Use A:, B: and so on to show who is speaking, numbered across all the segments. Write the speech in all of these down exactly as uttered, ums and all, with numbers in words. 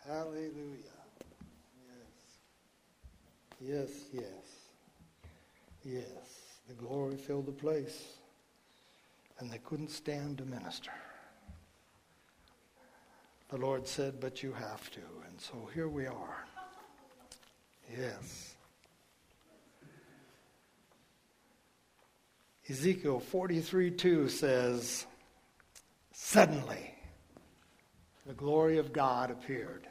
A: Hallelujah. Yes. Yes, yes. Yes. The glory filled the place, and they couldn't stand to minister. The Lord said, but you have to. And so here we are. Yes. Ezekiel forty-three two says, suddenly the glory of God appeared.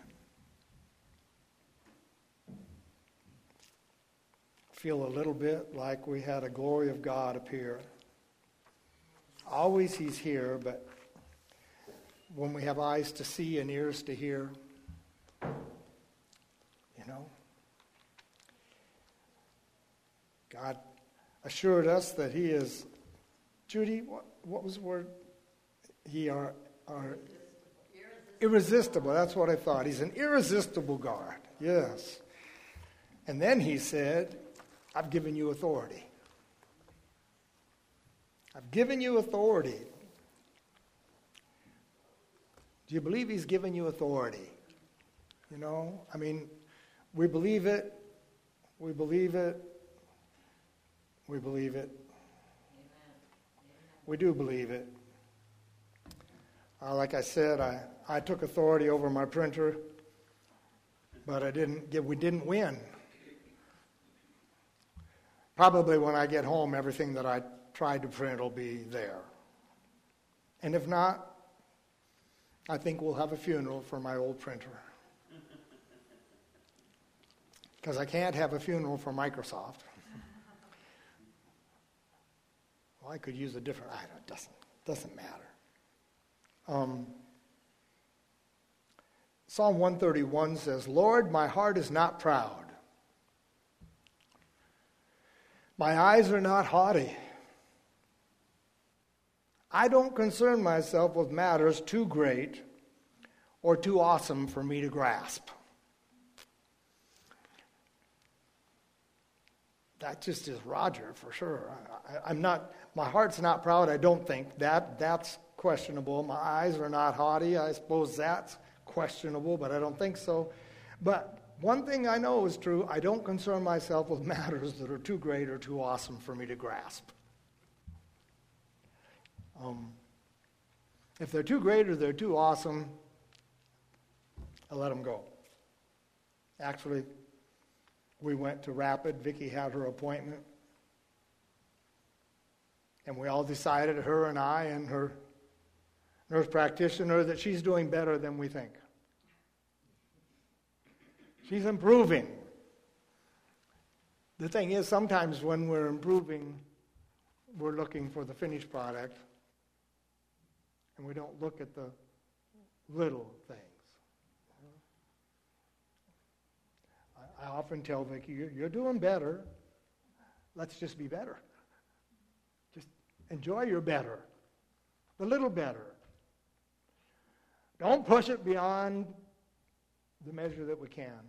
A: Feel a little bit like we had a glory of God appear. Always he's here, but when we have eyes to see and ears to hear, you know, God assured us that he is, Judy, what, what was the word? He are, are irresistible. irresistible. That's what I thought. He's an irresistible God. Yes. And then he said, I've given you authority. I've given you authority. Do you believe he's given you authority? You know, I mean, we believe it. We believe it. We believe it. Amen. We do believe it. Uh, like I said, I, I took authority over my printer, but I didn't get, we didn't win. Probably when I get home, everything that I tried to print will be there. And if not, I think we'll have a funeral for my old printer. Because I can't have a funeral for Microsoft. Well, I could use a different, I don't, it doesn't, doesn't matter. Um, Psalm one thirty-one says, Lord, my heart is not proud. My eyes are not haughty. I don't concern myself with matters too great or too awesome for me to grasp. That just is Roger for sure. I, I'm not, my heart's not proud, I don't think. That that's questionable. My eyes are not haughty. I suppose that's questionable, but I don't think so. But one thing I know is true, I don't concern myself with matters that are too great or too awesome for me to grasp. Um, if they're too great or they're too awesome, I let them go. Actually, we went to Rapid. Vicki had her appointment. And we all decided, her and I and her nurse practitioner, that she's doing better than we think. She's improving. The thing is, sometimes when we're improving, we're looking for the finished product, and we don't look at the little things. I, I often tell Vicki, you're, you're doing better. Let's just be better. Just enjoy your better. The little better. Don't push it beyond the measure that we can.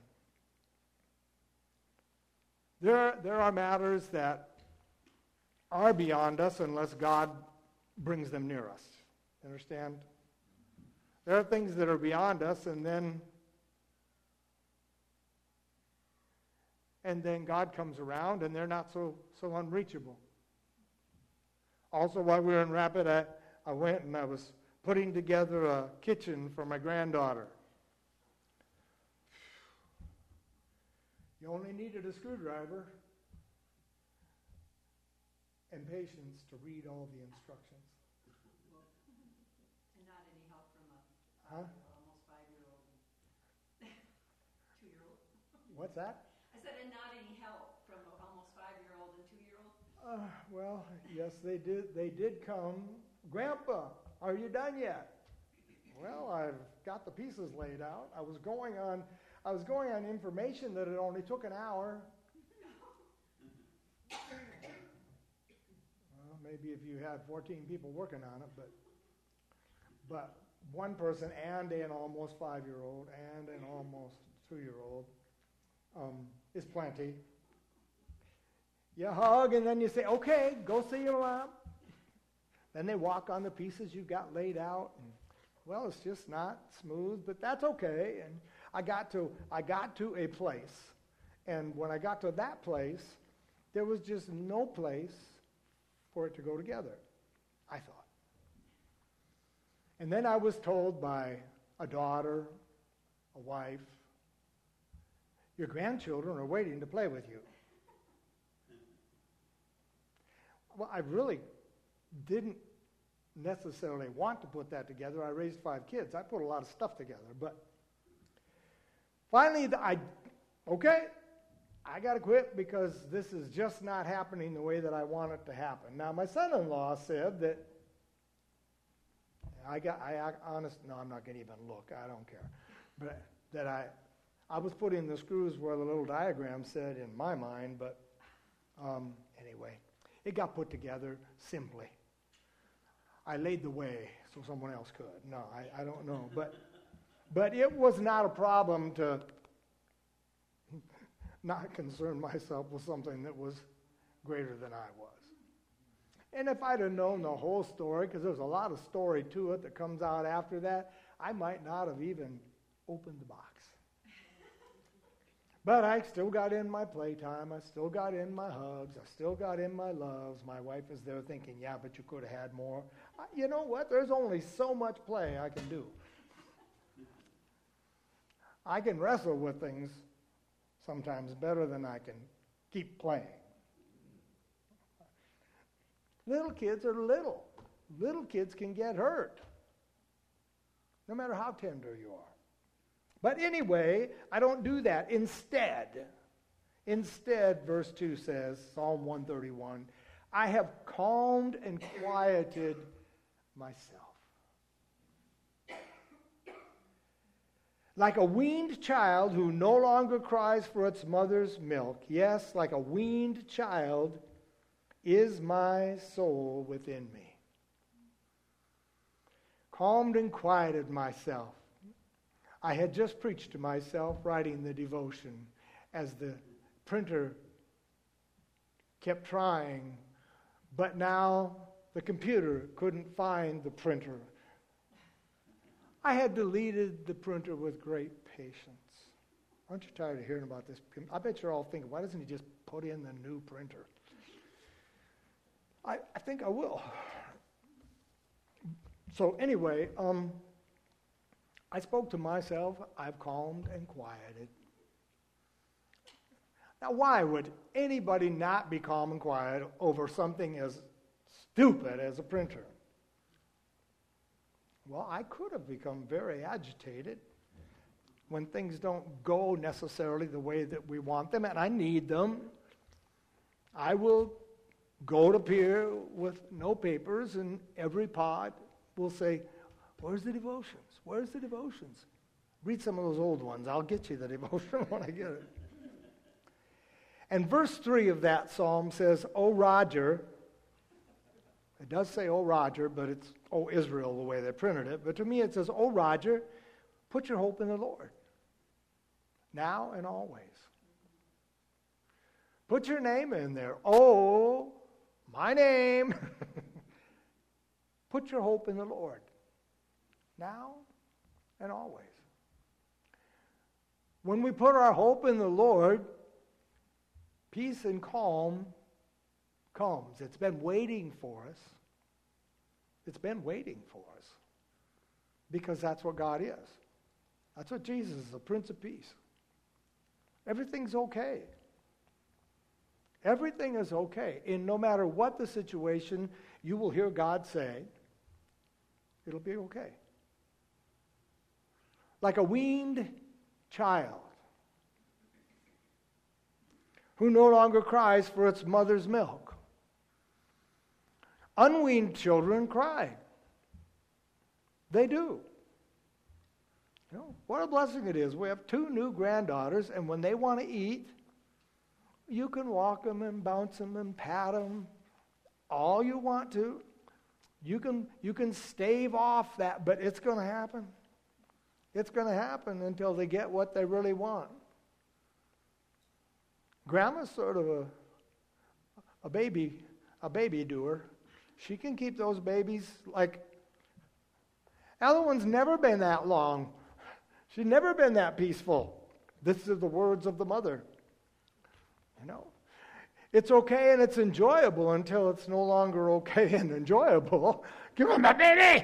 A: There, there are matters that are beyond us unless God brings them near us. Understand? There are things that are beyond us, and then and then God comes around, and they're not so so unreachable. Also, while we were in Rapid, I, I went and I was putting together a kitchen for my granddaughter. You only needed a screwdriver and patience to read all the instructions.
B: And not any help from a
A: Huh?
B: almost five-year-old and two-year-old.
A: What's that?
B: I said, and not any help from an almost five-year-old and two-year-old.
A: Uh, well, yes, they did. They did come. Grandpa, are you done yet? Well, I've got the pieces laid out. I was going on. I was going on information that it only took an hour. Well, maybe if you had fourteen people working on it, but but one person and an almost five-year-old and an almost two-year-old um, is plenty. You hug and then you say, okay, go see your mom. Then they walk on the pieces you've got laid out. And, well, it's just not smooth, but that's okay. And I got to I got to a place, and when I got to that place, there was just no place for it to go together, I thought. And then I was told by a daughter, a wife, your grandchildren are waiting to play with you. Well, I really didn't necessarily want to put that together. I raised five kids. I put a lot of stuff together. But finally, I, okay, I got to quit because this is just not happening the way that I want it to happen. Now, my son-in-law said that I got, I, I honest, no, I'm not going to even look. I don't care. But that I, I was putting the screws where the little diagram said in my mind, but um, anyway, it got put together simply. I laid the way so someone else could. No, I, I don't know. But, but it was not a problem to not concern myself with something that was greater than I was. And if I'd have known the whole story, because there's a lot of story to it that comes out after that, I might not have even opened the box. But I still got in my playtime. I still got in my hugs. I still got in my loves. My wife is there thinking, yeah, but you could have had more. I, you know what? There's only so much play I can do. I can wrestle with things sometimes better than I can keep playing. Little kids are little. Little kids can get hurt, no matter how tender you are. But anyway, I don't do that. Instead, instead, verse two says, Psalm one thirty-one, I have calmed and quieted myself. Like a weaned child who no longer cries for its mother's milk, yes, like a weaned child is my soul within me. Calmed and quieted myself. I had just preached to myself writing the devotion as the printer kept trying, but now the computer couldn't find the printer. I had deleted the printer with great patience. Aren't you tired of hearing about this? I bet you're all thinking, why doesn't he just put in the new printer? I, I think I will. So anyway, um, I spoke to myself. I've calmed and quieted. Now, why would anybody not be calm and quiet over something as stupid as a printer? Well, I could have become very agitated when things don't go necessarily the way that we want them, and I need them. I will go to Pier with no papers, and every pod will say, where's the devotions? Where's the devotions? Read some of those old ones. I'll get you the devotion when I get it. And verse three of that psalm says, O Roger, it does say, O Roger, but it's, O Israel, the way they printed it. But to me it says, O Roger, put your hope in the Lord, now and always. Put your name in there. Oh, my name. Put your hope in the Lord, now and always. When we put our hope in the Lord, peace and calm comes. It's been waiting for us. It's been waiting for us because that's what God is. That's what Jesus is, the Prince of Peace. Everything's okay. Everything is okay. And no matter what the situation, you will hear God say, it'll be okay. Like a weaned child who no longer cries for its mother's milk. Unweaned children cry. They do. You know, what a blessing it is. We have two new granddaughters, and when they want to eat, you can walk them and bounce them and pat them all you want to. You can, you can stave off that, but it's going to happen. It's going to happen until they get what they really want. Grandma's sort of a, a baby, a baby doer. She can keep those babies like, other one's never been that long. She's never been that peaceful. This is the words of the mother. You know, it's okay and it's enjoyable until it's no longer okay and enjoyable. Give him my baby!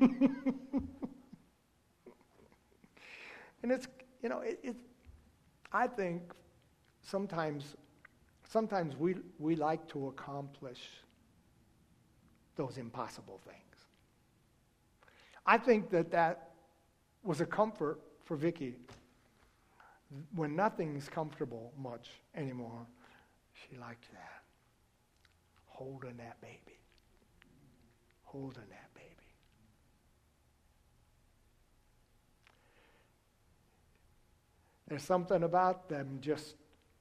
A: And it's, you know, it, it, I think sometimes, sometimes we, we like to accomplish those impossible things. I think that that was a comfort for Vicki. When nothing's comfortable much anymore, she liked that. Holding that baby. Holding that baby. There's something about them just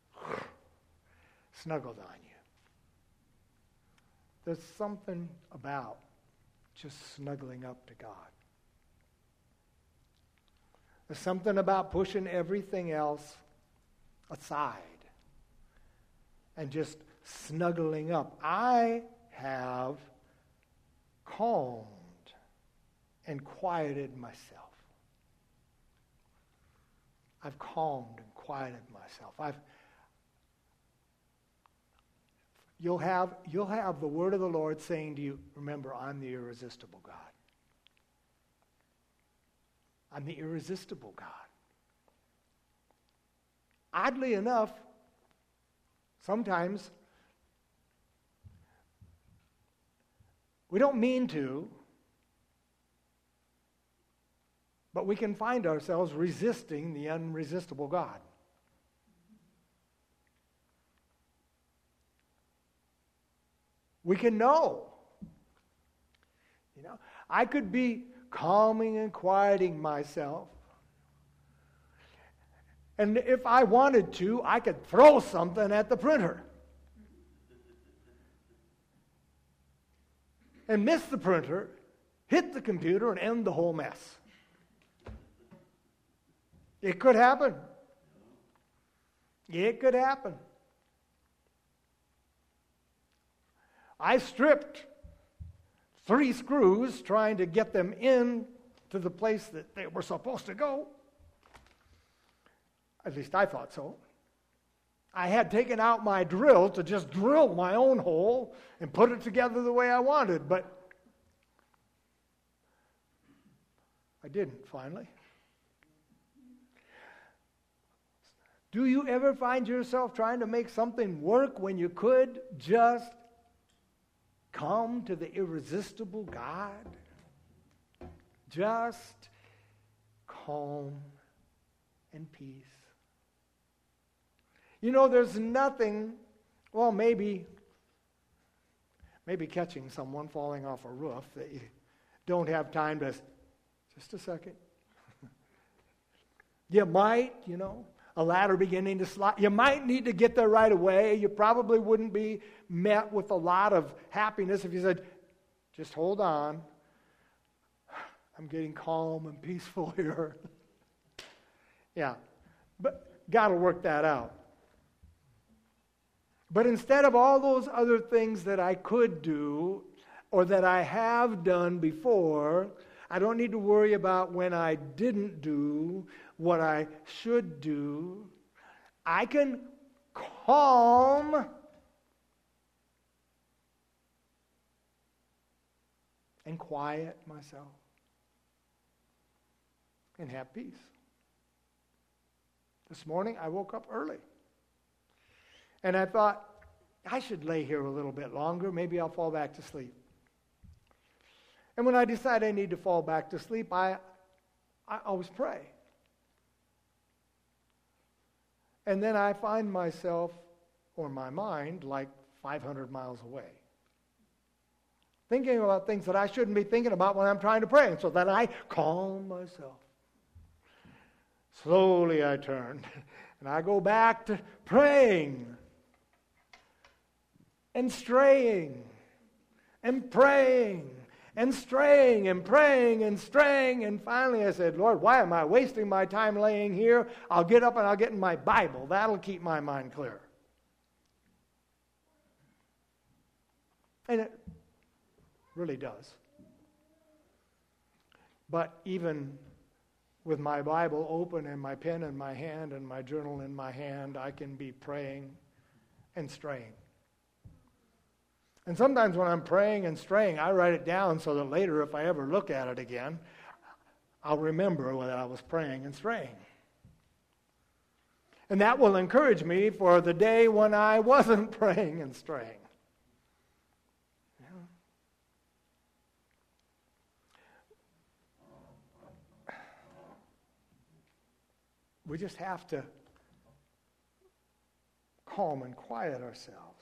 A: snuggled on you. There's something about just snuggling up to God. There's something about pushing everything else aside and just snuggling up. I have calmed and quieted myself. I've calmed and quieted myself. I've you'll have you'll have the word of the Lord saying to you, remember, I'm the irresistible God. I'm the irresistible God. Oddly enough, sometimes we don't mean to, but we can find ourselves resisting the unresistible God. We can know. You know, I could be calming and quieting myself. And if I wanted to, I could throw something at the printer. And miss the printer, hit the computer, and end the whole mess. It could happen. It could happen. I stripped three screws trying to get them in to the place that they were supposed to go. At least I thought so. I had taken out my drill to just drill my own hole and put it together the way I wanted, but I didn't finally. Do you ever find yourself trying to make something work when you could just come to the irresistible God? Just calm and peace. You know, there's nothing, well, maybe, maybe catching someone falling off a roof that you don't have time to, just a second. You might, you know, a ladder beginning to slide. You might need to get there right away. You probably wouldn't be met with a lot of happiness if you said, just hold on. I'm getting calm and peaceful here. Yeah, but God will work that out. But instead of all those other things that I could do or that I have done before, I don't need to worry about when I didn't do what I should do. I can calm and quiet myself and have peace. This morning I woke up early. And I thought, I should lay here a little bit longer. Maybe I'll fall back to sleep. And when I decide I need to fall back to sleep, I, I always pray. And then I find myself, or my mind, like five hundred miles away. Thinking about things that I shouldn't be thinking about when I'm trying to pray. And so then I calm myself. Slowly I turn. And I go back to praying. And straying. And praying. And straying and praying and straying. And finally I said, Lord, why am I wasting my time laying here? I'll get up and I'll get in my Bible. That'll keep my mind clear. And it really does. But even with my Bible open and my pen in my hand and my journal in my hand, I can be praying and straying. And sometimes when I'm praying and straying, I write it down so that later, if I ever look at it again, I'll remember that I was praying and straying. And that will encourage me for the day when I wasn't praying and straying. We just have to calm and quiet ourselves.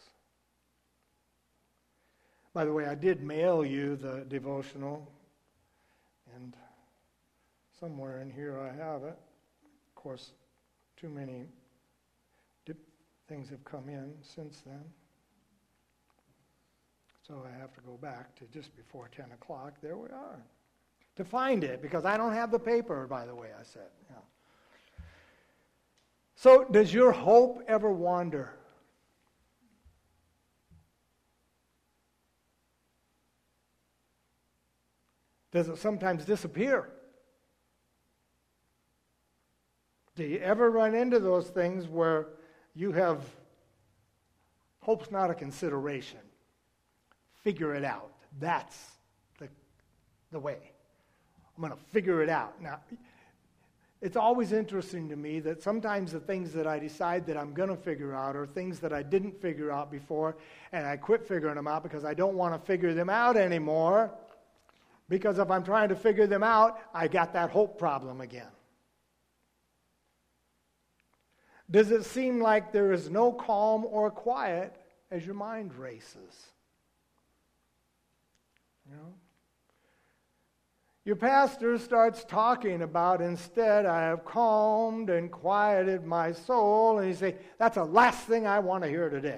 A: By the way, I did mail you the devotional, and somewhere in here I have it. Of course, too many dip things have come in since then. So I have to go back to just before ten o'clock. There we are. To find it, because I don't have the paper, by the way, I said. Yeah. So, does your hope ever wander? Does it sometimes disappear? Do you ever run into those things where you have hope's not a consideration? Figure it out. That's the, the way. I'm going to figure it out. Now, it's always interesting to me that sometimes the things that I decide that I'm going to figure out are things that I didn't figure out before, and I quit figuring them out because I don't want to figure them out anymore. Because if I'm trying to figure them out, I got that hope problem again. Does it seem like there is no calm or quiet as your mind races? You know? Your pastor starts talking about, instead, I have calmed and quieted my soul. And you say, that's the last thing I want to hear today.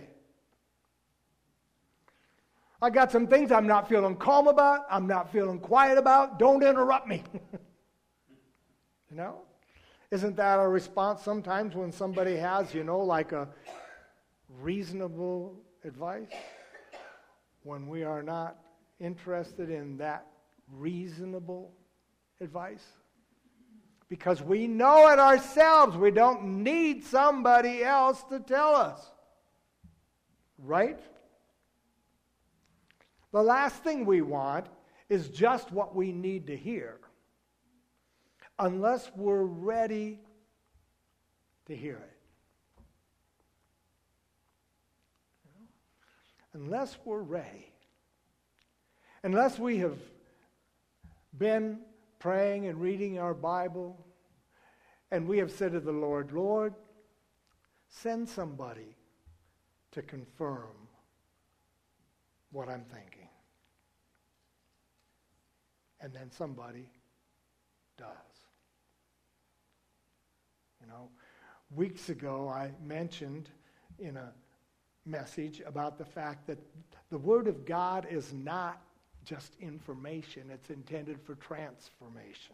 A: I got some things I'm not feeling calm about. I'm not feeling quiet about. Don't interrupt me. You know? Isn't that a response sometimes when somebody has, you know, like a reasonable advice? When we are not interested in that reasonable advice? Because we know it ourselves. We don't need somebody else to tell us. Right? The last thing we want is just what we need to hear, unless we're ready to hear it. Unless we're ready. Unless we have been praying and reading our Bible, and we have said to the Lord, Lord, send somebody to confirm what I'm thinking. And then somebody does. You know, weeks ago I mentioned in a message about the fact that the Word of God is not just information. It's intended for transformation.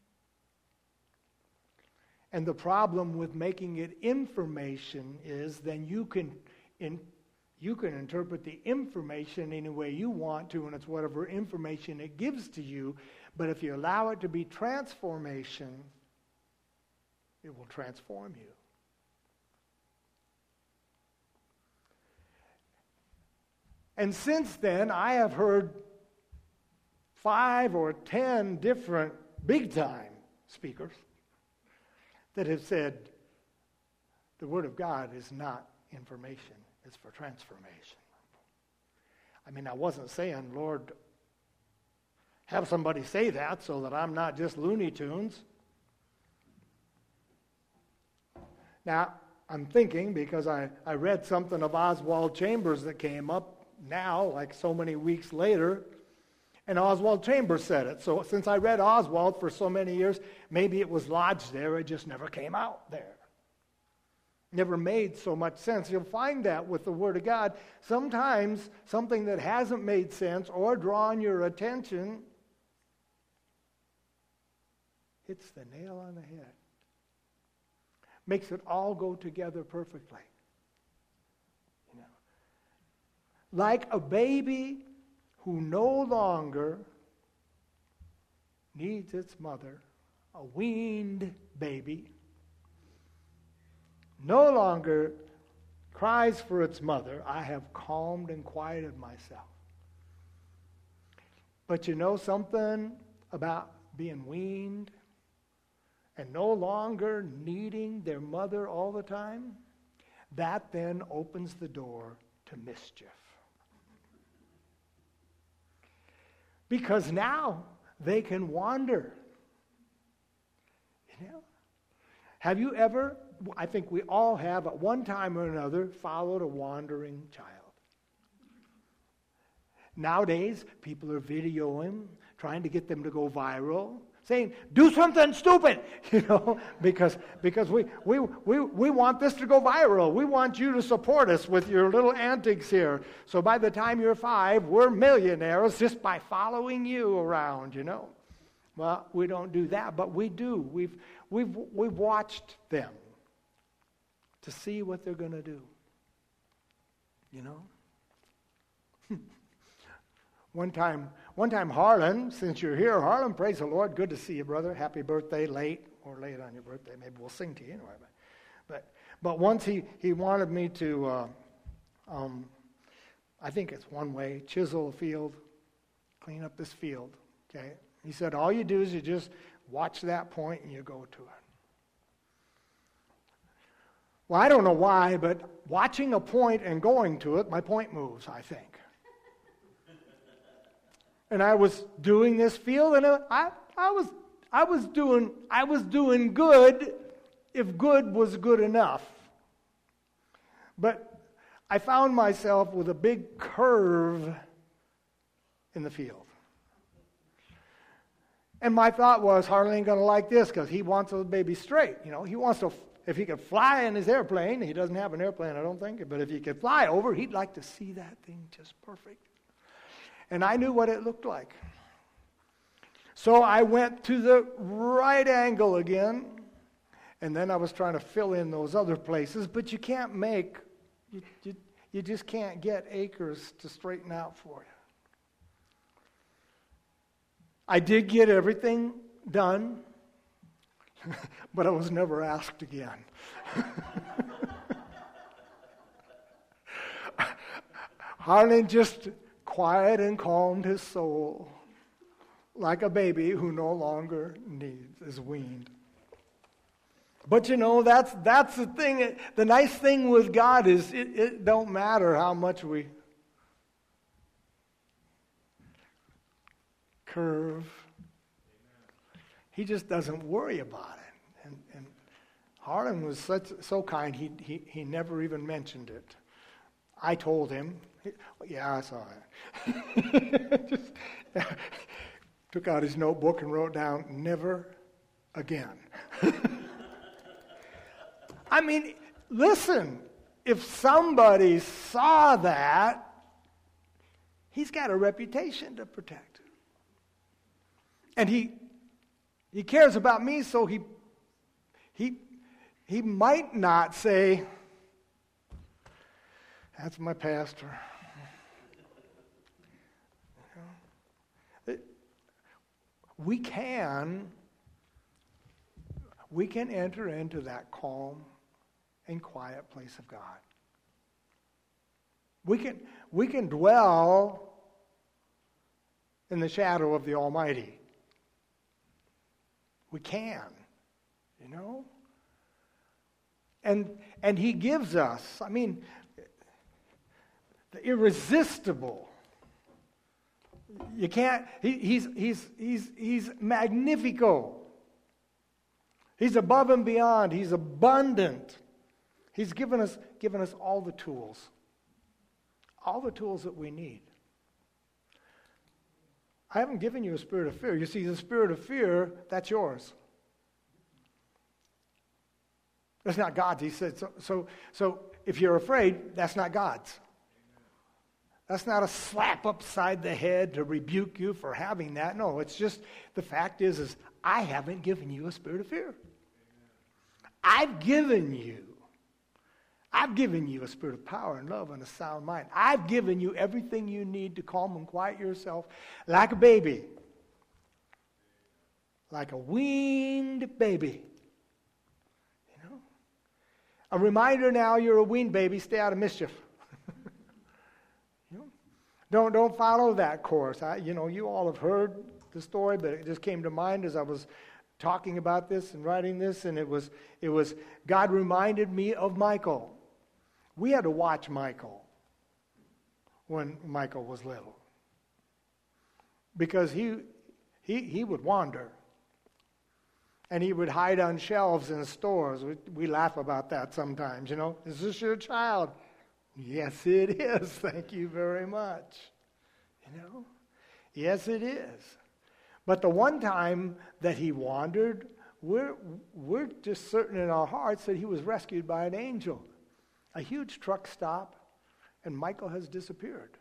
A: And the problem with making it information is then you can in, you can interpret the information any way you want to, and it's whatever information it gives to you. But if you allow it to be transformation, it will transform you. And since then, I have heard five or ten different big-time speakers that have said the Word of God is not information, it's for transformation. I mean, I wasn't saying, Lord, have somebody say that so that I'm not just Looney Tunes. Now, I'm thinking, because I, I read something of Oswald Chambers that came up now, like so many weeks later, and Oswald Chambers said it. So since I read Oswald for so many years, maybe it was lodged there, it just never came out there. Never made so much sense. You'll find that with the Word of God. Sometimes something that hasn't made sense or drawn your attention hits the nail on the head. Makes it all go together perfectly. You know, like a baby who no longer needs its mother a weaned baby, no longer cries for its mother. I have calmed and quieted myself. But you know something about being weaned and no longer needing their mother all the time? That then opens the door to mischief. Because now they can wander. You know? Have you ever, I think we all have at one time or another, followed a wandering child? Nowadays, people are videoing, trying to get them to go viral, saying, do something stupid, you know, because because we, we, we, we want this to go viral. We want you to support us with your little antics here. So by the time you're five, we're millionaires just by following you around, you know. Well, we don't do that, but we do. We've, we've, we've watched them to see what they're going to do, you know. One time, one time Harlan, since you're here, Harlan, praise the Lord. Good to see you, brother. Happy birthday, late or late on your birthday. Maybe we'll sing to you anyway. But, but, but once he, he wanted me to, uh, um, I think it's one way, chisel a field, clean up this field. Okay. He said, all you do is you just watch that point and you go to it. Well, I don't know why, but watching a point and going to it, my point moves, I think. And I was doing this field, and I, I was, I was doing, I was doing good, if good was good enough. But I found myself with a big curve in the field, and my thought was, Harlan ain't gonna like this because he wants the baby straight. You know, he wants to. If he could fly in his airplane, he doesn't have an airplane, I don't think. But if he could fly over, he'd like to see that thing just perfect. And I knew what it looked like. So I went to the right angle again, and then I was trying to fill in those other places, but you can't make, you, you, you just can't get acres to straighten out for you. I did get everything done, but I was never asked again. Harlan just quiet and calmed his soul like a baby who no longer needs, is weaned. But you know, that's that's the thing. The nice thing with God is it, it don't matter how much we curve. He just doesn't worry about it. And, and Harlan was such so kind, he, he, he never even mentioned it. I told him, yeah, I saw it. Just, took out his notebook and wrote down, never again. I mean, listen, if somebody saw that, he's got a reputation to protect. And he he cares about me, so he he he might not say, that's my pastor. We can, we can enter into that calm and quiet place of God. We can, we can dwell in the shadow of the Almighty. We can, you know? And and He gives us, I mean, the irresistible. You can't, he, he's, he's, he's, he's magnifico. He's above and beyond. He's abundant. He's given us, given us all the tools. All the tools that we need. I haven't given you a spirit of fear. You see, the spirit of fear, that's yours. That's not God's. He said, so, so, so if you're afraid, that's not God's. That's not a slap upside the head to rebuke you for having that. No, it's just, the fact is, is I haven't given you a spirit of fear. I've given you, I've given you a spirit of power and love and a sound mind. I've given you everything you need to calm and quiet yourself like a baby. like a weaned baby. You know? A reminder now you're a weaned baby, stay out of mischief. You know? Don't, don't follow that course. I, you know, you all have heard the story, but it just came to mind as I was talking about this and writing this, and it was, it was God reminded me of Michael. We had to watch Michael when Michael was little. Because he, he, he would wander. And he would hide on shelves in stores. We, we laugh about that sometimes, you know. Is this your child? Yes, it is. Thank you very much. You know? Yes, it is. But the one time that he wandered, we're, we're just certain in our hearts that he was rescued by an angel. A huge truck stop, and Michael has disappeared.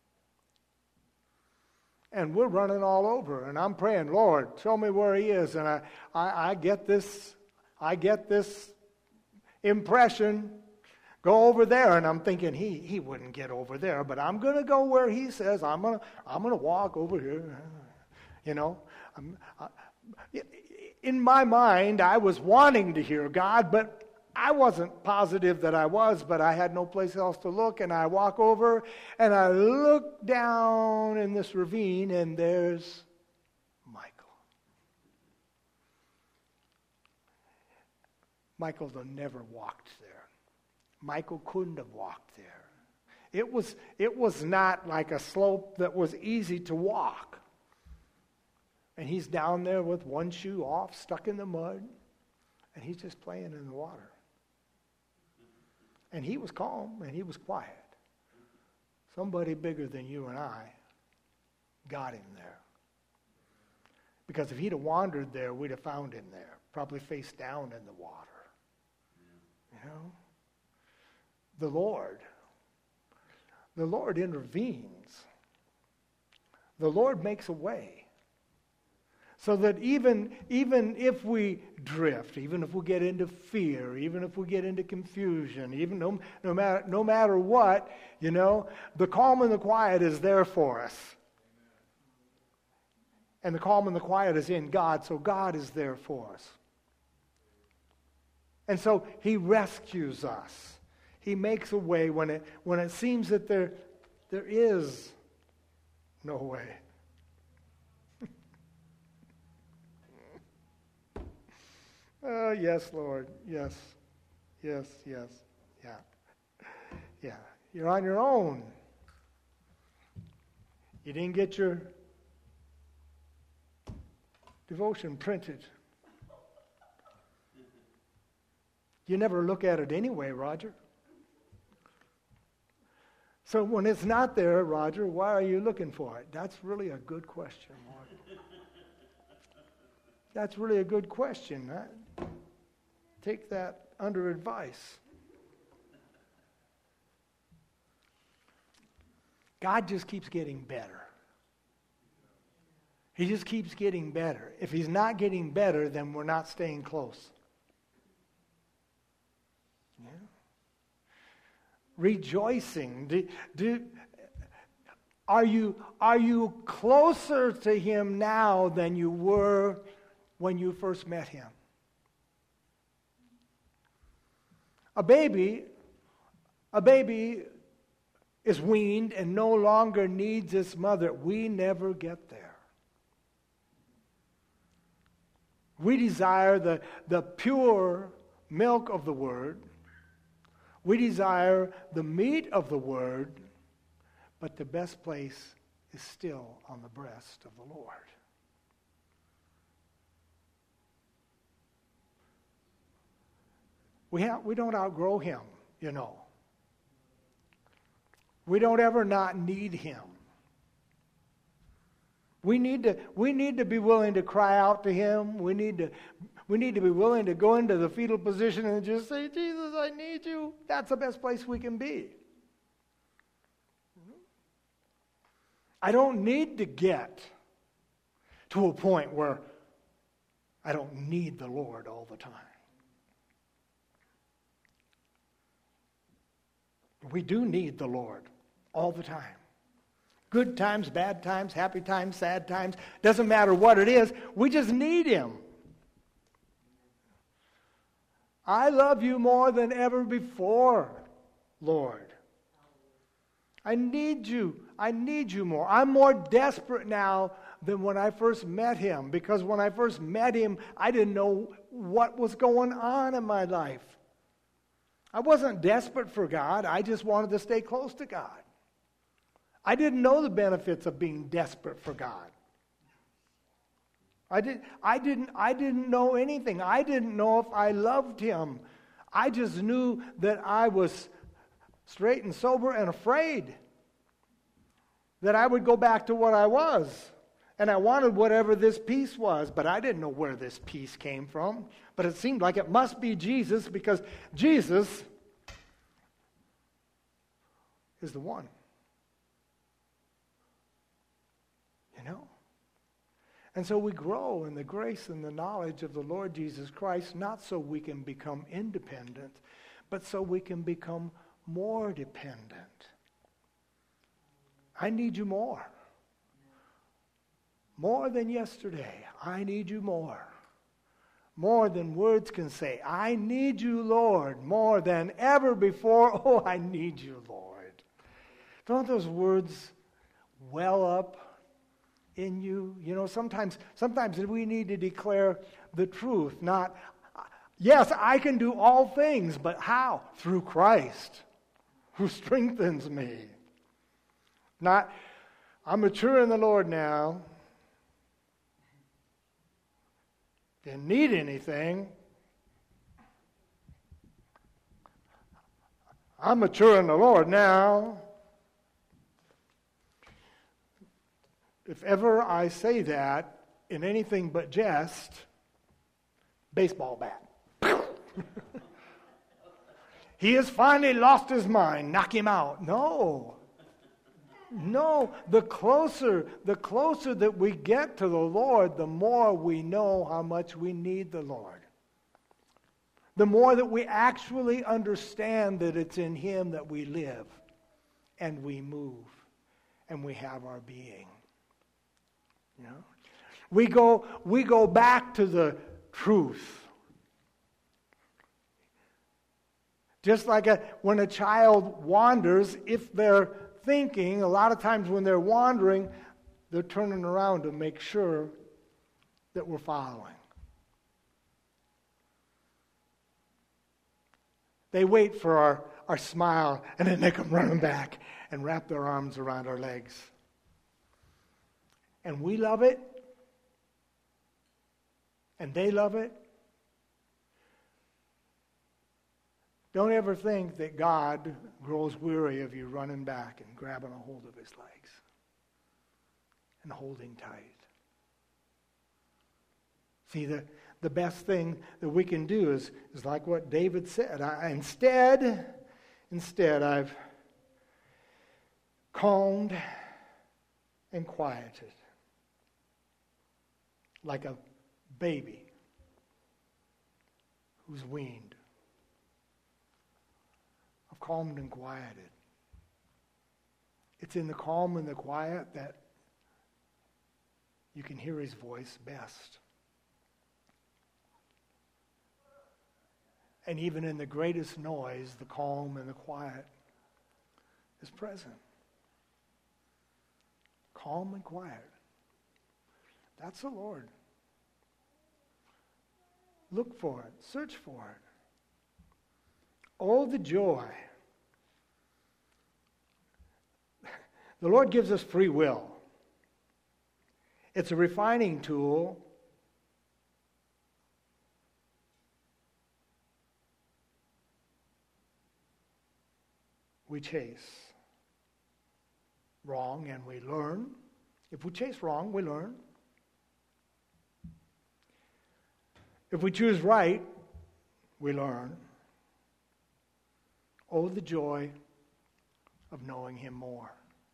A: And we're running all over, and I'm praying, Lord, show me where he is. And I, I, I get this, I get this impression, go over there. And I'm thinking he, he wouldn't get over there, but I'm going to go where he says. I'm going to, I'm going to walk over here. You know, I'm, I, in my mind, I was wanting to hear God, but I wasn't positive that I was, but I had no place else to look, and I walk over, and I look down in this ravine, and there's Michael. Michael never walked there. Michael couldn't have walked there. It was, it was not like a slope that was easy to walk. And he's down there with one shoe off, stuck in the mud, and he's just playing in the water. And he was calm, and he was quiet. Somebody bigger than you and I got him there. Because if he'd have wandered there, we'd have found him there, probably face down in the water. You know? The Lord. The Lord intervenes. The Lord makes a way. So that even, even if we drift, even if we get into fear, even if we get into confusion, even no, no, matter, no matter what, you know, the calm and the quiet is there for us. And the calm and the quiet is in God, so God is there for us. And so he rescues us. He makes a way when it, when it seems that there, there is no way. Oh, yes, Lord. Yes. Yes, yes. Yeah. Yeah. You're on your own. You didn't get your devotion printed. You never look at it anyway, Roger. So when it's not there, Roger, why are you looking for it? That's really a good question, Lord. That's really a good question. I take that under advice. God just keeps getting better. He just keeps getting better. If he's not getting better, then we're not staying close. Yeah. Rejoicing. Do, do, are you, are you closer to him now than you were when you first met him? A baby, a baby is weaned and no longer needs its mother. We never get there. We desire the, the pure milk of the Word. We desire the meat of the Word, but the best place is still on the breast of the Lord. We have, we don't outgrow him, you know. We don't ever not need him. We need to, we need to be willing to cry out to him. We need to, we need to be willing to go into the fetal position and just say, Jesus, I need you. That's the best place we can be. I don't need to get to a point where I don't need the Lord all the time. We do need the Lord all the time. Good times, bad times, happy times, sad times. Doesn't matter what it is. We just need him. I love you more than ever before, Lord. I need you. I need you more. I'm more desperate now than when I first met him, because when I first met him, I didn't know what was going on in my life. I wasn't desperate for God. I just wanted to stay close to God. I didn't know the benefits of being desperate for God. I did, I didn't, I didn't know anything. I didn't know if I loved him. I just knew that I was straight and sober and afraid that I would go back to what I was. And I wanted whatever this peace was, but I didn't know where this peace came from. But it seemed like it must be Jesus, because Jesus is the one. You know? And so we grow in the grace and the knowledge of the Lord Jesus Christ, not so we can become independent, but so we can become more dependent. I need you more. More than yesterday. I need you more. More than words can say. I need you, Lord, more than ever before. Oh, I need you, Lord. Don't those words well up in you? You know, sometimes, sometimes we need to declare the truth, not, yes, I can do all things, but how? Through Christ, who strengthens me. Not, I'm mature in the Lord now. Didn't need anything. I'm mature in the Lord now. If ever I say that in anything but jest, baseball bat. He has finally lost his mind. Knock him out. No. No, the closer, the closer that we get to the Lord, the more we know how much we need the Lord. The more that we actually understand that it's in him that we live and we move and we have our being. You know? We go, we go back to the truth. Just like a, when a child wanders, if they're thinking, a lot of times when they're wandering, they're turning around to make sure that we're following. They wait for our, our smile, and then they come running back and wrap their arms around our legs. And we love it, and they love it. Don't ever think that God grows weary of you running back and grabbing a hold of his legs and holding tight. See, the, the best thing that we can do is, is like what David said. I, instead, instead, I've calmed and quieted like a baby who's weaned. Calmed and quieted. It's in the calm and the quiet that you can hear his voice best. And even in the greatest noise, the calm and the quiet is present. Calm and quiet. That's the Lord. Look for it. Search for it. Oh, the joy. The Lord gives us free will. It's a refining tool. We chase wrong and we learn. If we chase wrong, we learn. If we choose right, we learn. Oh, the joy of knowing him more.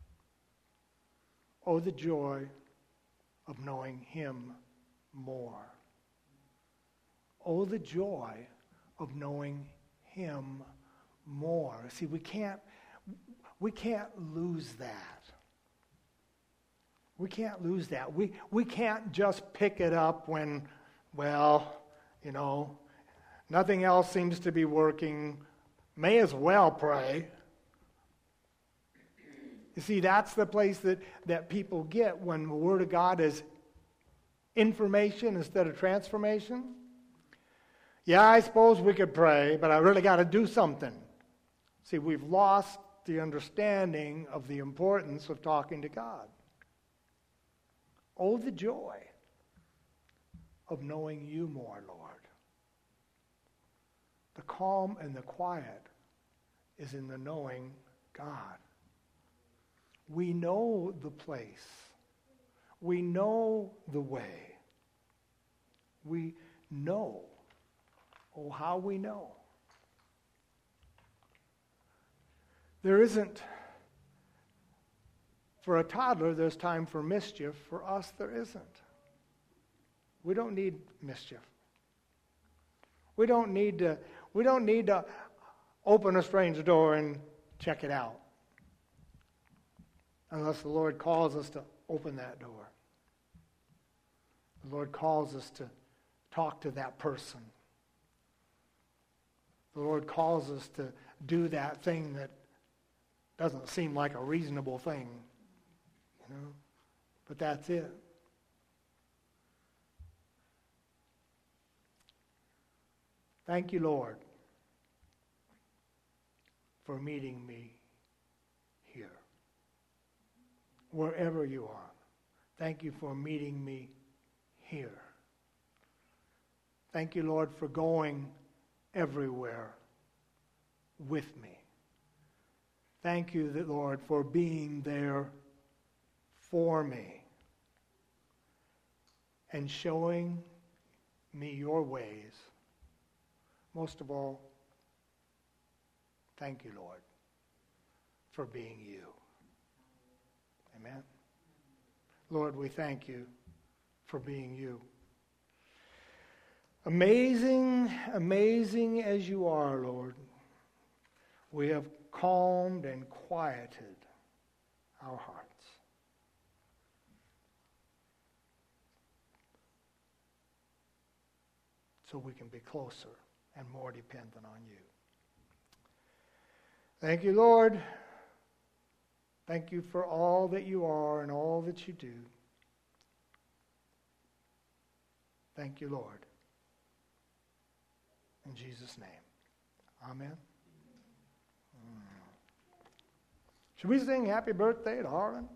A: Oh, the joy of knowing him more. Oh, the joy of knowing him more. See, we can't we can't lose that. We can't lose that. We, we can't just pick it up when, well, you know, nothing else seems to be working. May as well pray. You see, that's the place that, that people get when the Word of God is information instead of transformation. Yeah, I suppose we could pray, but I really got to do something. See, we've lost the understanding of the importance of talking to God. Oh, the joy of knowing you more, Lord. The calm and the quiet is in the knowing God. We know the place. We know the way. We know. Oh, how we know. There isn't, for a toddler, there's time for mischief. For us, there isn't. We don't need mischief. We don't need to, we don't need to open a strange door and check it out. Unless the Lord calls us to open that door. The Lord calls us to talk to that person. The Lord calls us to do that thing that doesn't seem like a reasonable thing, you know, but that's it. Thank you, Lord, for meeting me here, wherever you are. Thank you for meeting me here. Thank you, Lord, for going everywhere with me. Thank you, Lord, for being there for me and showing me your ways. Most of all, thank you, Lord, for being you. Amen. Lord, we thank you for being you. Amazing, amazing as you are, Lord, we have calmed and quieted our hearts. So we can be closer and more dependent on you. Thank you, Lord. Thank you for all that you are and all that you do. Thank you, Lord. In Jesus' name. Amen. Mm. Should we sing happy birthday to Harlan?